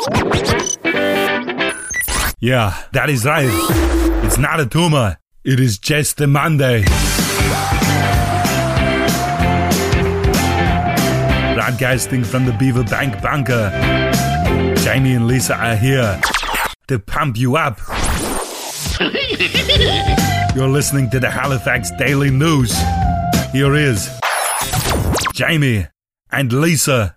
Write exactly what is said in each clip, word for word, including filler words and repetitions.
Yeah, that is right. It's not a tumor. It is just a Monday. Broadcasting from the Beaver Bank bunker. Jamie and Lisa are here to pump you up. You're listening to the Halifax Daily News. Here is Jamie and Lisa.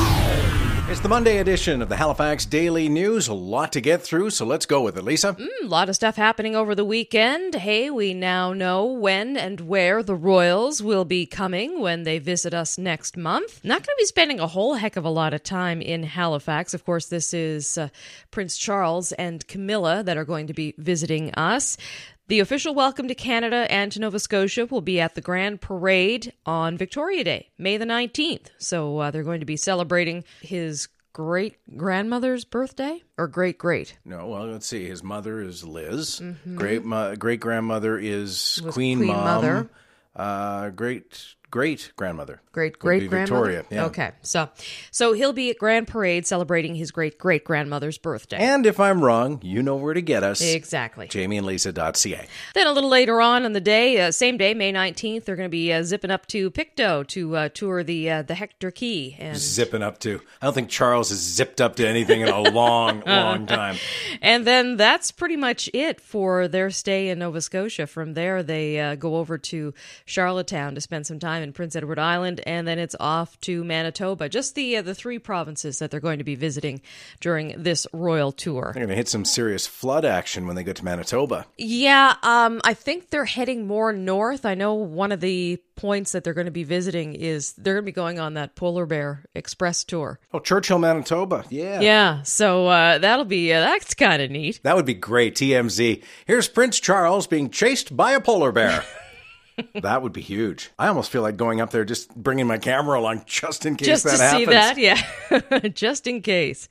It's the Monday edition of the Halifax Daily News. A lot to get through, so let's go with it, Lisa. Mm, a lot of stuff happening over the weekend. Hey, we now know when and where the Royals will be coming when they visit us next month. Not going to be spending a whole heck of a lot of time in Halifax. Of course, this is uh, Prince Charles and Camilla that are going to be visiting us. The official welcome to Canada and to Nova Scotia will be at the Grand Parade on Victoria Day, May the nineteenth. So uh, they're going to be celebrating his great-grandmother's birthday? Or great-great? No, well, let's see. His mother is Liz. Mm-hmm. Great mo- great-grandmother is Queen, Queen Mom. Mother. Uh, great... Great-grandmother. Great-great-grandmother? Victoria, yeah. Okay, so so he'll be at Grand Parade celebrating his great-great-grandmother's birthday. And if I'm wrong, you know where to get us. Exactly. jamie and lisa dot c a. Then a little later on in the day, uh, same day, May nineteenth, they're going to be uh, zipping up to Pictou to uh, tour the uh, the Hector Quay. And zipping up to. I don't think Charles has zipped up to anything in a long, long time. And then that's pretty much it for their stay in Nova Scotia. From there, they uh, go over to Charlottetown to spend some time in Prince Edward Island, and then it's off to Manitoba. Just the uh, the three provinces that they're going to be visiting during this royal tour. They're going to hit some serious flood action when they get to Manitoba. Yeah, um, I think they're heading more north. I know one of the points that they're going to be visiting is they're going to be going on that Polar Bear Express tour. Oh, Churchill, Manitoba. Yeah. Yeah, so uh, that'll be, uh, that's kind of neat. That would be great. T M Z. Here's Prince Charles being chased by a polar bear. That would be huge. I almost feel like going up there, just bringing my camera along just in case just that happens. happens. Just to see that, yeah. Just in case.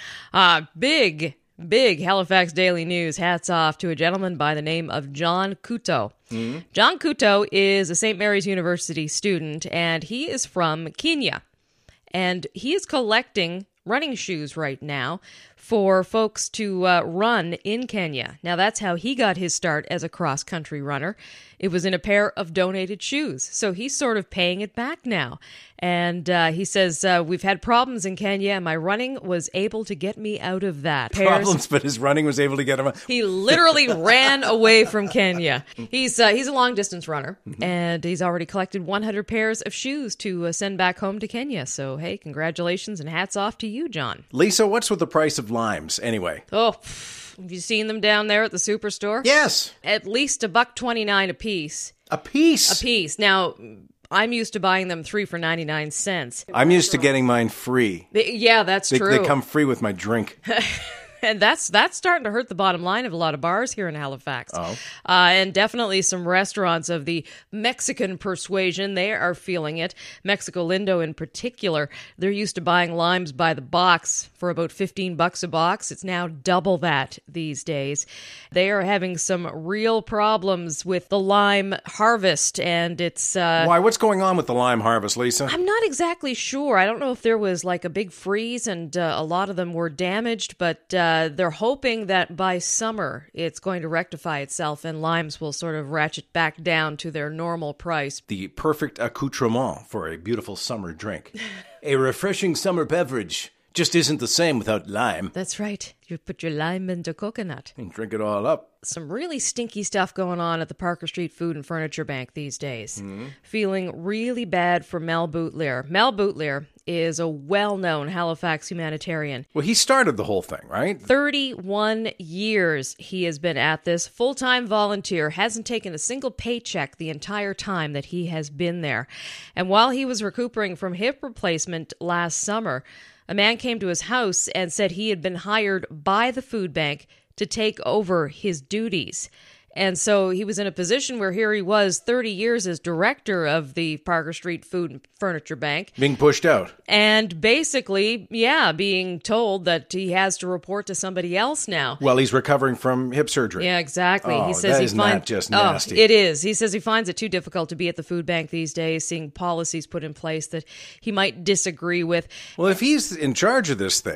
Uh, big, big Halifax Daily News. Hats off to a gentleman by the name of John Couto. Mm-hmm. John Couto is a Saint Mary's University student, and he is from Kenya. And he is collecting running shoes right now for folks to uh, run in Kenya. Now, that's how he got his start as a cross-country runner. It was in a pair of donated shoes. So he's sort of paying it back now. And uh, he says, uh, we've had problems in Kenya, and my running was able to get me out of that. Pairs- Problems, but his running was able to get him out. He literally ran away from Kenya. He's uh, he's a long-distance runner, mm-hmm. and he's already collected one hundred pairs of shoes to uh, send back home to Kenya. So, hey, congratulations and hats off to you, John. Lisa, what's with the price of limes, anyway? Oh, have you seen them down there at the superstore? Yes. At least a buck twenty-nine a piece. A piece? A piece. Now, I'm used to buying them three for ninety-nine cents. I'm used to getting mine free. They, yeah, that's they, true. They come free with my drink. And that's that's starting to hurt the bottom line of a lot of bars here in Halifax. Oh. Uh, and definitely some restaurants of the Mexican persuasion, they are feeling it. Mexico Lindo in particular, they're used to buying limes by the box for about fifteen bucks a box. It's now double that these days. They are having some real problems with the lime harvest, and it's... Uh, Why? What's going on with the lime harvest, Lisa? I'm not exactly sure. I don't know if there was like a big freeze and uh, a lot of them were damaged, but... Uh, Uh, they're hoping that by summer it's going to rectify itself and limes will sort of ratchet back down to their normal price. The perfect accoutrement for a beautiful summer drink. A refreshing summer beverage just isn't the same without lime. That's right. You put your lime into coconut. And drink it all up. Some really stinky stuff going on at the Parker Street Food and Furniture Bank these days. Mm-hmm. Feeling really bad for Mel Boutlier. Mel Boutlier is a well-known Halifax humanitarian. Well, he started the whole thing, right? thirty-one years he has been at this. Full-time volunteer. Hasn't taken a single paycheck the entire time that he has been there. And while he was recuperating from hip replacement last summer, a man came to his house and said he had been hired by the food bank to take over his duties. And so he was in a position where here he was thirty years as director of the Parker Street Food and Furniture Bank. Being pushed out. And basically, yeah, being told that he has to report to somebody else now. Well, he's recovering from hip surgery. Yeah, exactly. Oh, he says that he is finds, not just oh, nasty. It is. He says he finds it too difficult to be at the food bank these days, seeing policies put in place that he might disagree with. Well, if he's in charge of this thing,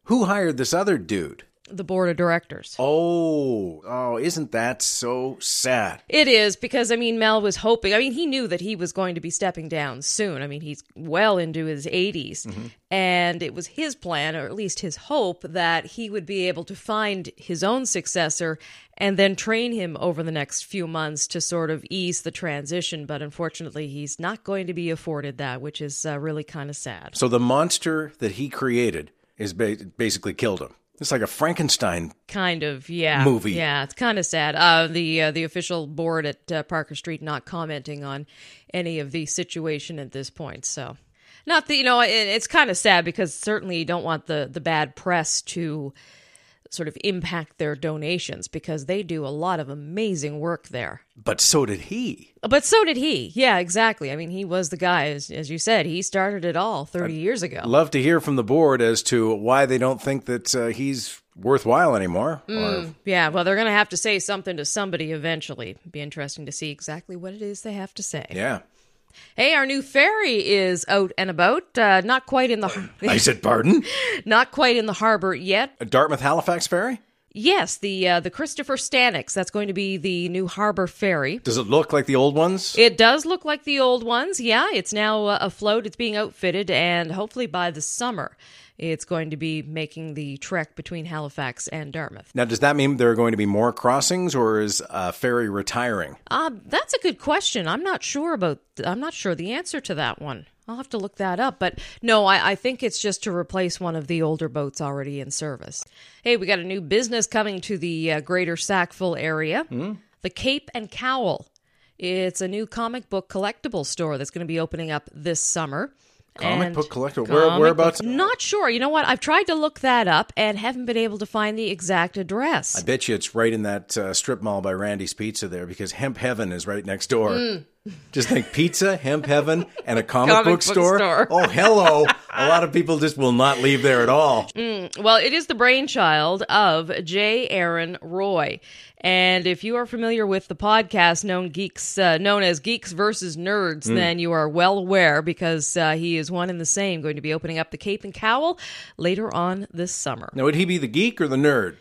Who hired this other dude? The board of directors. Oh, oh, isn't that so sad? It is, because, I mean, Mel was hoping, I mean, he knew that he was going to be stepping down soon. I mean, he's well into his eighties, mm-hmm. and it was his plan, or at least his hope, that he would be able to find his own successor and then train him over the next few months to sort of ease the transition. But unfortunately, he's not going to be afforded that, which is uh, really kind of sad. So the monster that he created is ba- basically killed him. It's like a Frankenstein kind of, yeah. movie. Yeah, it's kind of sad. Uh, the uh, the official board at uh, Parker Street not commenting on any of the situation at this point. So, not that, you know, it, it's kind of sad, because certainly you don't want the, the bad press to sort of impact their donations, because they do a lot of amazing work there. But so did he. But so did he. Yeah, exactly. I mean, he was the guy, as, as you said, he started it all thirty I'd years ago. Love to hear from the board as to why they don't think that uh, he's worthwhile anymore. Mm, or... Yeah, well, they're going to have to say something to somebody eventually. It'd be interesting to see exactly what it is they have to say. Yeah. Hey, our new ferry is out and about. Uh, not quite in the... I said pardon? Not quite in the harbor yet. A Dartmouth-Halifax ferry? Yes, the uh, the Christopher Stanix. That's going to be the new harbor ferry. Does it look like the old ones? It does look like the old ones, yeah. It's now uh, afloat. It's being outfitted, and hopefully by the summer, it's going to be making the trek between Halifax and Dartmouth. Now, does that mean there are going to be more crossings, or is a ferry retiring? Uh, that's a good question. I'm not sure about, I'm not sure the answer to that one. I'll have to look that up. But no, I, I think it's just to replace one of the older boats already in service. Hey, we got a new business coming to the uh, greater Sackville area. Mm-hmm. The Cape and Cowl. It's a new comic book collectible store that's going to be opening up this summer. Comic book collectible? Where, whereabouts? Book, not sure. You know what? I've tried to look that up and haven't been able to find the exact address. I bet you it's right in that uh, strip mall by Randy's Pizza there, because Hemp Heaven is right next door. Mm. Just think pizza, Hemp Heaven, and a comic, comic book, book store. store. Oh, hello. A lot of people just will not leave there at all. Mm. Well, it is the brainchild of J. Aaron Roy. And if you are familiar with the podcast known geeks, uh, known as Geeks versus Nerds, mm. then you are well aware, because uh, he is one and the same, going to be opening up the Cape and Cowl later on this summer. Now, would he be the geek or the nerd?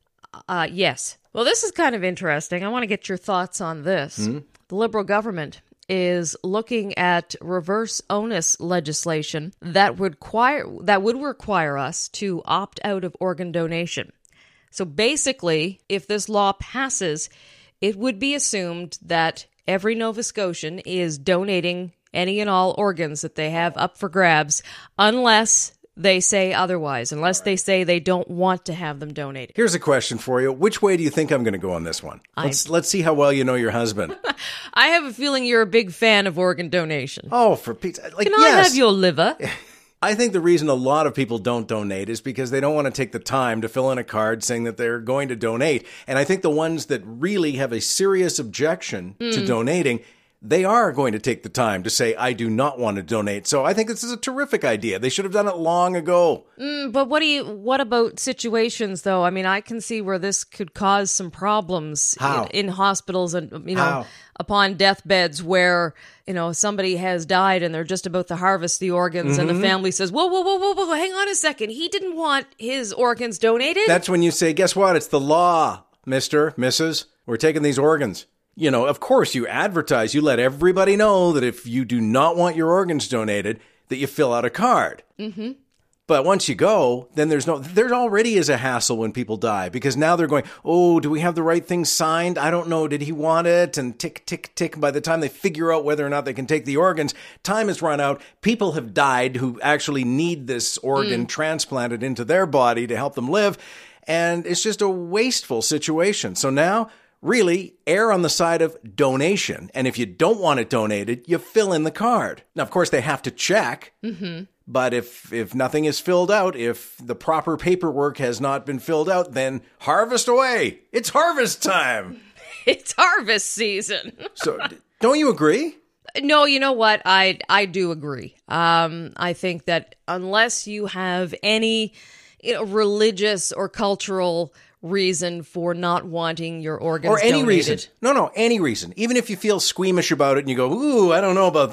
Uh, yes. Well, this is kind of interesting. I want to get your thoughts on this. Mm. The Liberal government is looking at reverse onus legislation that would require, that would require us to opt out of organ donation. So basically, if this law passes, it would be assumed that every Nova Scotian is donating any and all organs that they have up for grabs, unless they say otherwise, unless they say they don't want to have them donated. Here's a question for you. Which way do you think I'm going to go on this one? Let's, let's see how well you know your husband. I have a feeling you're a big fan of organ donation. Oh, for Pete's sake. Like, Can yes. I have your liver? I think the reason a lot of people don't donate is because they don't want to take the time to fill in a card saying that they're going to donate. And I think the ones that really have a serious objection mm. to donating, they are going to take the time to say, I do not want to donate. So I think this is a terrific idea. They should have done it long ago. Mm, but what do you? What about situations, though? I mean, I can see where this could cause some problems How? In, in hospitals and, you know, How? upon deathbeds where, you know, somebody has died and they're just about to harvest the organs mm-hmm. and the family says, whoa, whoa, whoa, whoa, whoa, hang on a second. He didn't want his organs donated? That's when you say, guess what? It's the law, mister, missus We're taking these organs. You know, of course, you advertise, you let everybody know that if you do not want your organs donated, that you fill out a card. Mm-hmm. But once you go, then there's no, there already is a hassle when people die, because now they're going, oh, do we have the right thing signed? I don't know. Did he want it? And tick, tick, tick. By the time they figure out whether or not they can take the organs, time has run out. People have died who actually need this organ mm. transplanted into their body to help them live. And it's just a wasteful situation. So now, really, err on the side of donation. And if you don't want it donated, you fill in the card. Now, of course, they have to check. Mm-hmm. But if, if nothing is filled out, if the proper paperwork has not been filled out, then harvest away. It's harvest time. It's harvest season. So don't you agree? No, you know what? I, I do agree. Um, I think that unless you have any, you know, religious or cultural reason for not wanting your organs or any donated. reason. No, no, any reason. Even if you feel squeamish about it and you go, ooh, I don't know about that.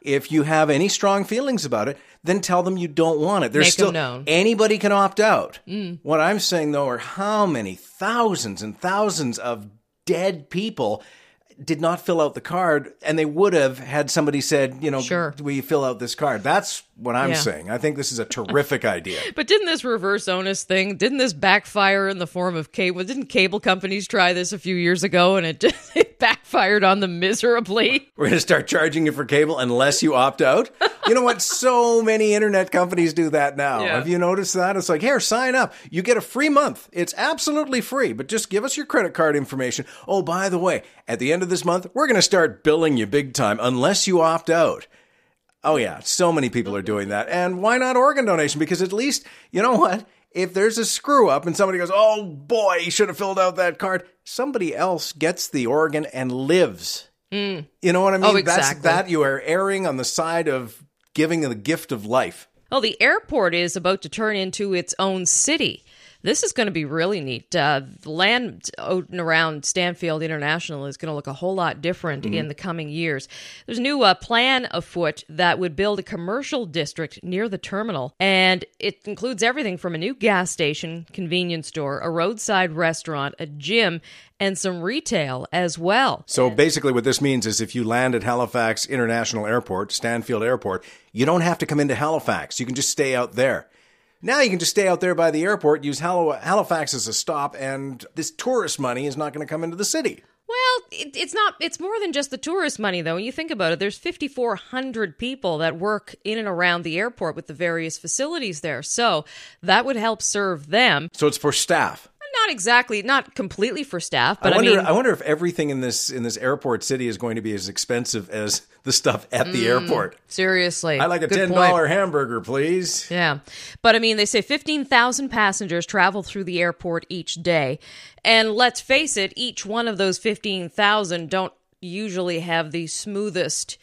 If you have any strong feelings about it, then tell them you don't want it. There's Make 'em still known. anybody can opt out. Mm. What I'm saying, though, are how many thousands and thousands of dead people did not fill out the card, and they would have had somebody said, you know, Sure. will you fill out this card? That's what I'm Yeah. saying. I think this is a terrific idea. But didn't this reverse onus thing, didn't this backfire in the form of cable? Didn't cable companies try this a few years ago and it just it backfired on them miserably? We're going to start charging you for cable unless you opt out. You know what? So many internet companies do that now. Yeah. Have you noticed that? It's like, here, sign up. You get a free month. It's absolutely free, but just give us your credit card information. Oh, by the way, at the end of this month, we're going to start billing you big time unless you opt out. Oh, yeah. So many people are doing that. And why not organ donation? Because at least, you know what? If there's a screw up and somebody goes, oh, boy, you should have filled out that card, somebody else gets the organ and lives. Mm. You know what I mean? Oh, exactly. That's that you are erring on the side of giving the gift of life. Oh, the airport is about to turn into its own city. This is going to be really neat. Uh, the land out and around Stanfield International is going to look a whole lot different mm-hmm. in the coming years. There's a new uh, plan afoot that would build a commercial district near the terminal, and it includes everything from a new gas station, convenience store, a roadside restaurant, a gym, and some retail as well. So basically what this means is if you land at Halifax International Airport, Stanfield Airport, you don't have to come into Halifax. You can just stay out there. Now you can just stay out there by the airport, use Hal- Halifax as a stop, and this tourist money is not going to come into the city. Well, it, it's not. It's more than just the tourist money, though. When you think about it, there's fifty-four hundred people that work in and around the airport with the various facilities there. So that would help serve them. So it's for staff. Not exactly, not completely for staff, but I wonder. I mean, I wonder if everything in this in this airport city is going to be as expensive as the stuff at the mm, airport. Seriously, I like a Good ten dollar hamburger, please. Yeah, but I mean, they say fifteen thousand passengers travel through the airport each day, and let's face it, each one of those fifteen thousand don't usually have the smoothest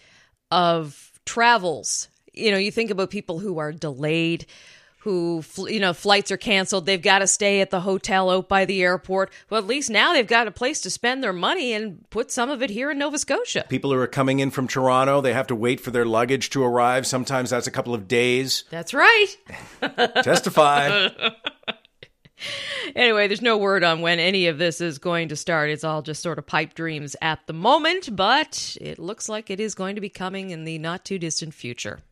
of travels. You know, you think about people who are delayed, who, you know, flights are canceled. They've got to stay at the hotel out by the airport. Well, at least now they've got a place to spend their money and put some of it here in Nova Scotia. People who are coming in from Toronto, they have to wait for their luggage to arrive. Sometimes that's a couple of days. That's right. Testify. Anyway, there's no word on when any of this is going to start. It's all just sort of pipe dreams at the moment, but it looks like it is going to be coming in the not too distant future.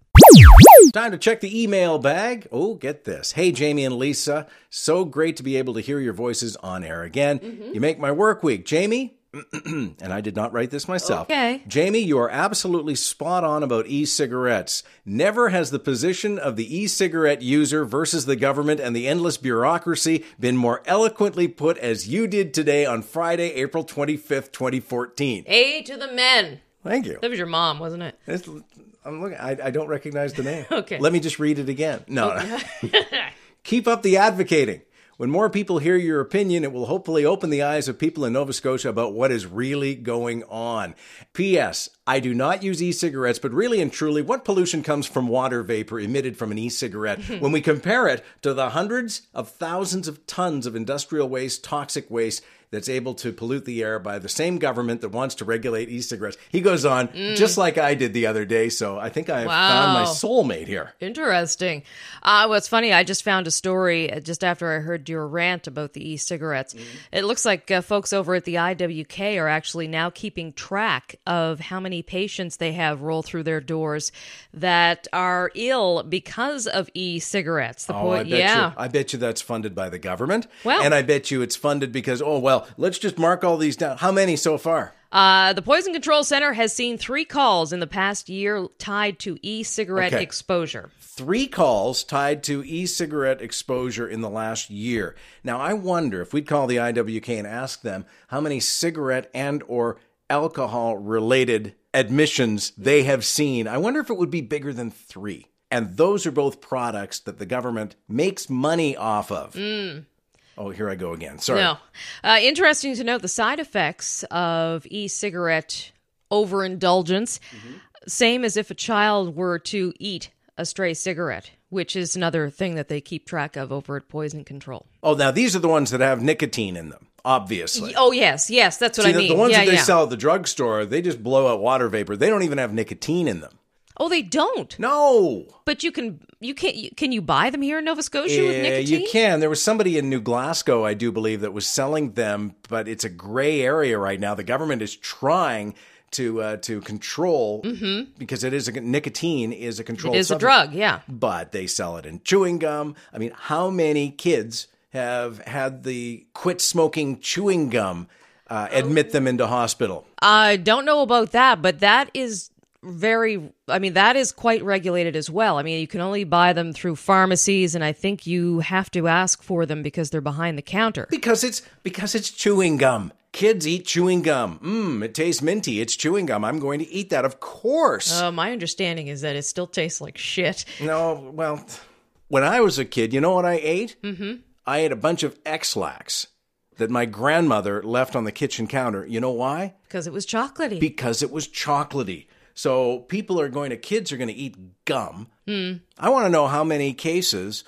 Time to check the email bag. Oh, get this. Hey, Jamie and Lisa. So great to be able to hear your voices on air again. Mm-hmm. You make my work week. Jamie, and I did not write this myself. Okay. Jamie, you are absolutely spot on about e-cigarettes. Never has the position of the e-cigarette user versus the government and the endless bureaucracy been more eloquently put as you did today on Friday, April twenty-fifth, twenty fourteen. A to the men. Thank you. That was your mom, wasn't it? It's, I'm looking. I, I don't recognize the name. Okay. Let me just read it again. No. no. Keep up the advocating. When more people hear your opinion, it will hopefully open the eyes of people in Nova Scotia about what is really going on. P S. I do not use e-cigarettes, but really and truly, what pollution comes from water vapor emitted from an e-cigarette when we compare it to the hundreds of thousands of tons of industrial waste, toxic waste, that's able to pollute the air by the same government that wants to regulate e-cigarettes. He goes on, mm. just like I did the other day, so I think I have wow. found my soulmate here. Interesting. Uh, what's funny, I just found a story just after I heard your rant about the e-cigarettes. Mm. It looks like uh, folks over at the I W K are actually now keeping track of how many patients they have roll through their doors that are ill because of e-cigarettes. The oh, po- I bet yeah. you. I bet you that's funded by the government. Well, and I bet you it's funded because, oh, well, let's just mark all these down. How many so far? Uh, the Poison Control Center has seen three calls in the past year tied to e-cigarette okay. exposure. Three calls tied to e-cigarette exposure in the last year. Now, I wonder if we'd call the I W K and ask them how many cigarette and or alcohol-related admissions they have seen. I wonder if it would be bigger than three. And those are both products that the government makes money off of. Mm. Oh, here I go again. Sorry. No. Uh, interesting to note the side effects of e-cigarette overindulgence, mm-hmm. same as if a child were to eat a stray cigarette, which is another thing that they keep track of over at Poison Control. Oh, now these are the ones that have nicotine in them, obviously. Oh, yes, yes, that's what See, I mean. The, the ones yeah, that they yeah. sell at the drugstore, they just blow out water vapor. They don't even have nicotine in them. Oh, they don't. No. But you can you can you, can you buy them here in Nova Scotia with Yeah, nicotine? you can. There was somebody in New Glasgow, I do believe, that was selling them, but it's a gray area right now. The government is trying to uh, to control mm-hmm. because it is a, nicotine is a controlled It is substance, a drug, yeah. But they sell it in chewing gum. I mean, how many kids have had the quit smoking chewing gum uh, admit them into hospital? I don't know about that, but that is very, I mean, that is quite regulated as well. I mean, you can only buy them through pharmacies, and I think you have to ask for them because they're behind the counter. Because it's because it's chewing gum. Kids eat chewing gum. Mmm, it tastes minty. It's chewing gum. I'm going to eat that, of course. Uh, my understanding is that it still tastes like shit. No, well, when I was a kid, you know what I ate? Mm-hmm. I ate a bunch of X-Lax that my grandmother left on the kitchen counter. You know why? Because it was chocolatey. Because it was chocolatey. So people are going to, kids are going to eat gum. Mm. I want to know how many cases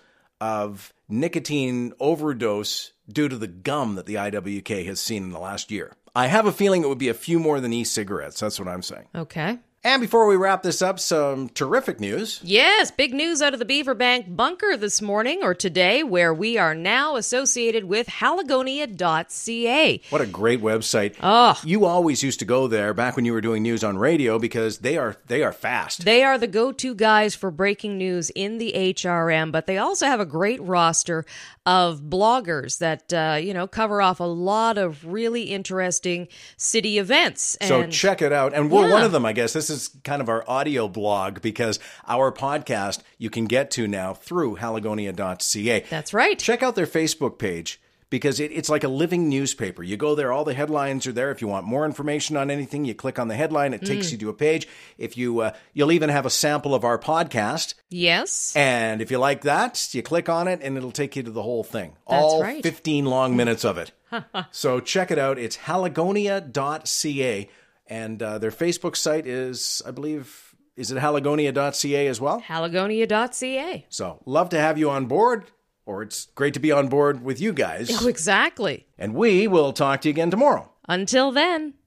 of nicotine overdose due to the gum that the I W K has seen in the last year. I have a feeling it would be a few more than e-cigarettes. That's what I'm saying. Okay. And before we wrap this up, some terrific news. Yes, big news out of the Beaverbank bunker this morning or today, where we are now associated with Haligonia dot C A. What a great website. Oh. You always used to go there back when you were doing news on radio because they are they are fast. They are the go-to guys for breaking news in the H R M, but they also have a great roster of bloggers that, uh, you know, cover off a lot of really interesting city events. So and check it out. And we're Yeah. one of them, I guess. This is kind of our audio blog because our podcast you can get to now through Haligonia dot C A. That's right. Check out their Facebook page because it, it's like a living newspaper. You go there, all the headlines are there. If you want more information on anything, you click on the headline. It takes Mm. you to a page. If you, uh, you'll even have a sample of our podcast. Yes. And if you like that, you click on it and it'll take you to the whole thing. That's all right. fifteen long minutes of it. So check it out. It's Haligonia dot C A. And uh, their Facebook site is, I believe, is it Haligonia dot C A as well? Haligonia dot C A. So love to have you on board, or it's great to be on board with you guys. Oh, exactly. And we will talk to you again tomorrow. Until then.